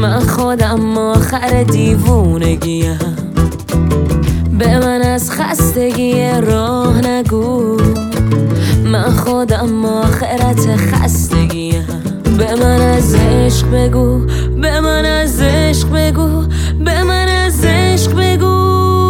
من خودم آخر دیوونگیم، به من از خستگی راه نگو. من خودم آخرت خستگیم، به من از عشق بگو، به من از عشق بگو، به من از عشق بگو.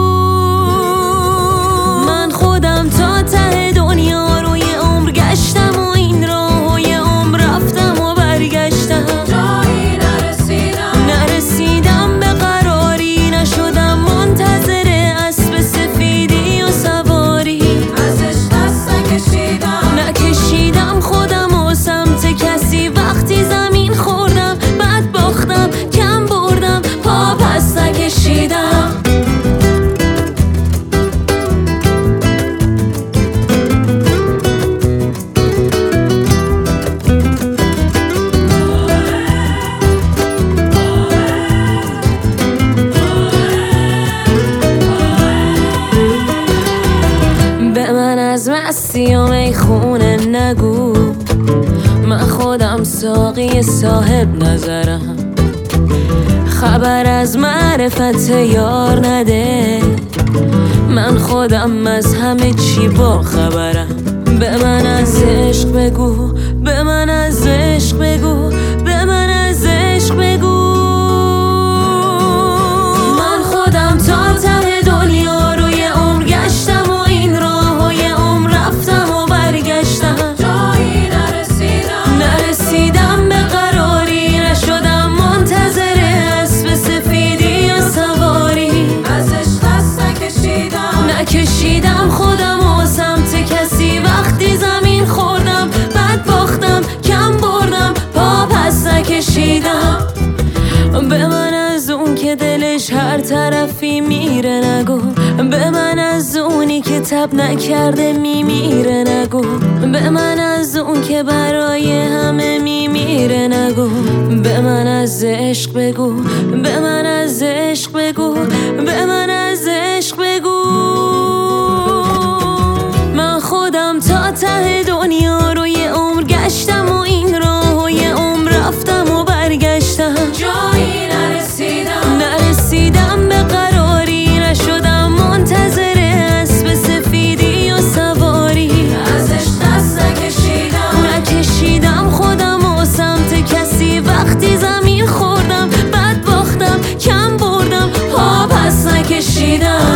من خودم تا ته دنیا رو یه عمر گشتم و این راه و یه عمر رفتم و برگشتم، جایی نرسیدم به قراری، نشدم منتظر اسب سفیدی و سواری. ازش دست نکشیدم خودم و سمت کسی، وقتی زمین خوردم بعد باختم، کم بردم پا پس نکشیدم. به من از مستی و میخونه نگو، من خودم ساقی صاحب نظرم. خبر از معرفت یار نده، من خودم از همه چی با خبرم. به من از عشق بگو، به من از عشق بگو، به من از عشق بگو. من خودم تا ته دنیا رو یه عمر گشتم و این راه و یه عمر رفتم و برگشتم، جایی نرسیدم به قراری، نشدم منتظر اسب سفیدی و سواری. ازش دست نکشیدم خودم و سمت کسی، وقتی زمین خوردم بعد باختم، کم بردم پا پس نکشیدم. به من از اون که دلش هر طرفی میره نگو، به من از اونی که تب نکرده میمیره نگو، به من از اون که برای همه میمیره نگو. به من از عشق بگو، به من از عشق بگو، به من از عشق بگو. من خودم تا ته دنیا رو یه عمر گشتم و این راه و یه عمر رفتم و برگشتم، جایی نرسیدم به قراری، نشدم منتظر اسب سفیدی و سواری. ازش دست نکشیدم خودم و سمت کسی، وقتی زمین خوردم بعد باختم، کم بردم پا پس نکشیدم.